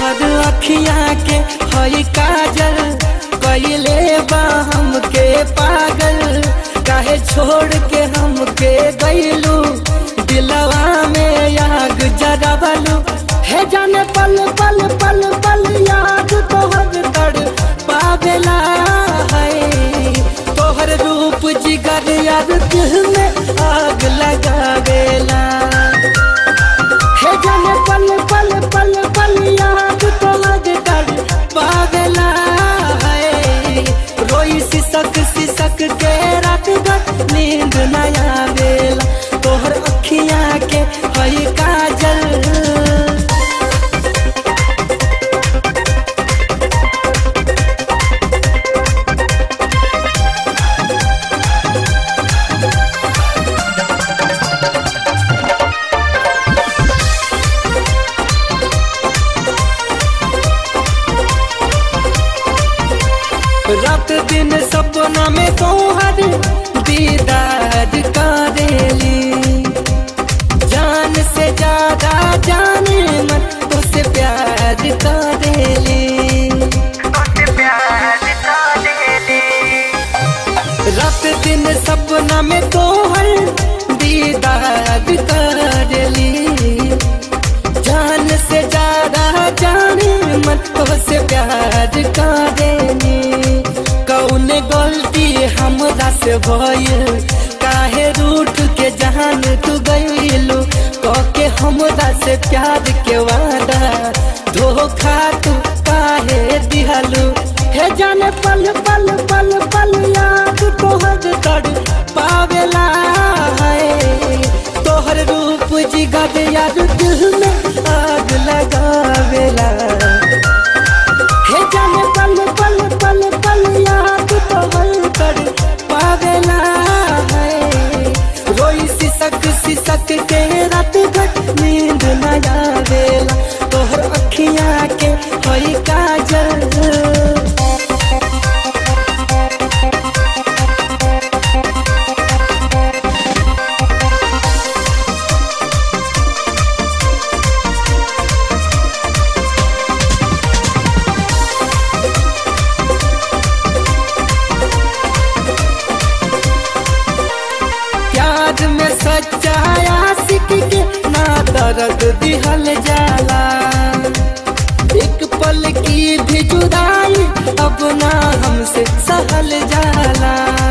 तोहर अखियाँ के हई काजल कइले बा हमके पागल। काहे छोड़ के हमके गइलू दिलवा में आग जरावलू। हे जाने पल पल पल पल याद तोहर तड़ पावेला है। तोहर रूप जिगर यार दिल में आग लगावेला। हे जाने पल पल पल पल याद तोहर तड़ पावेला है। रोई सिसक सिसक के रात भर नींद न आवेला। तोहर अखियाँ के हई काजल। रात दिन सपना में तोहर दीदार करेली। जान से ज्यादा जाने मन तुझसे प्यार करेली। रात दिन सपना में तोहर दीदार करेली। जान से ज्यादा जाने मन तुझसे प्यार करेली। कौन गलती हमरा से भइल काहे रूठ के जान तू गइलू। के हमरा से प्यार के वादा धोखा तू काहे दिहलू। हे जाने पल पल पल पल याद तोहर तड़ पावेला है। तोहर रूप जिगर यार दिल में आग लगावेला। हे जाने पल पल पल पल याद तोहर तड़ पावेला है। रोई सिसक सिसक के रात भर नींद न आवेला। तोहर अखियाँ के हई काजल। प्यार में सच्चा आशिक के ना दर्द दिहल जाला। एक पल की भी जुदाई अब ना हमसे सहल जाला।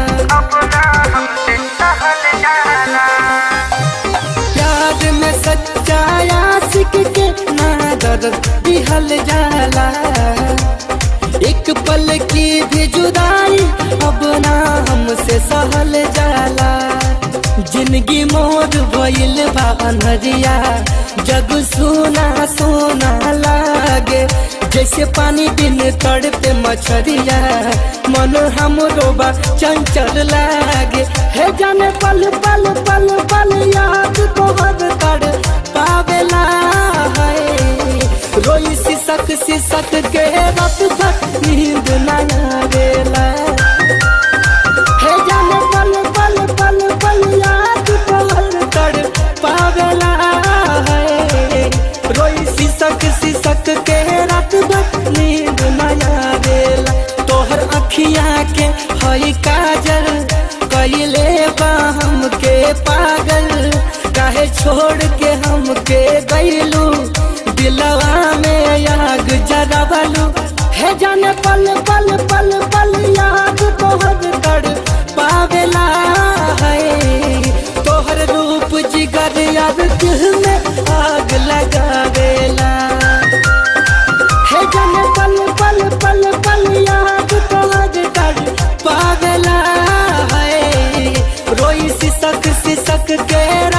प्यार में सच्चा आशिक के ना दर्द दिहल जाला। एक पल की भी जुदाई अब ना हमसे सहल जाला। जिंदगी मोर भइल बा अनहरिया जग सोना सोना लागे। जैसे पानी बिन तड़पे मछरिया मन हमरो बा चंचल लागे। हे जाने पल पल पल पल याद तोहर तड़ पावेला है। रोई सिसक सिसक के रात भर नींद न आवेला। हे जाने पल पल पल पल याद तोहर तड़ पावेला है। रोई सिसक सिसक के रात भर नींद न आवेला। तोहर अखियाँ के हई काजल कइले बा हमके पागल। काहे छोड़ के हमके गइलू दिलवा में आग जरावलू। हे जाने पल पल पल पल याद तोहर तड़ पावेला है। तोहर रूप जिगर यार दिल में आग लगावेला। हे जाने पल पल पल पल याद तोहर तड़ पावेला है। रोई सिसक सिसक के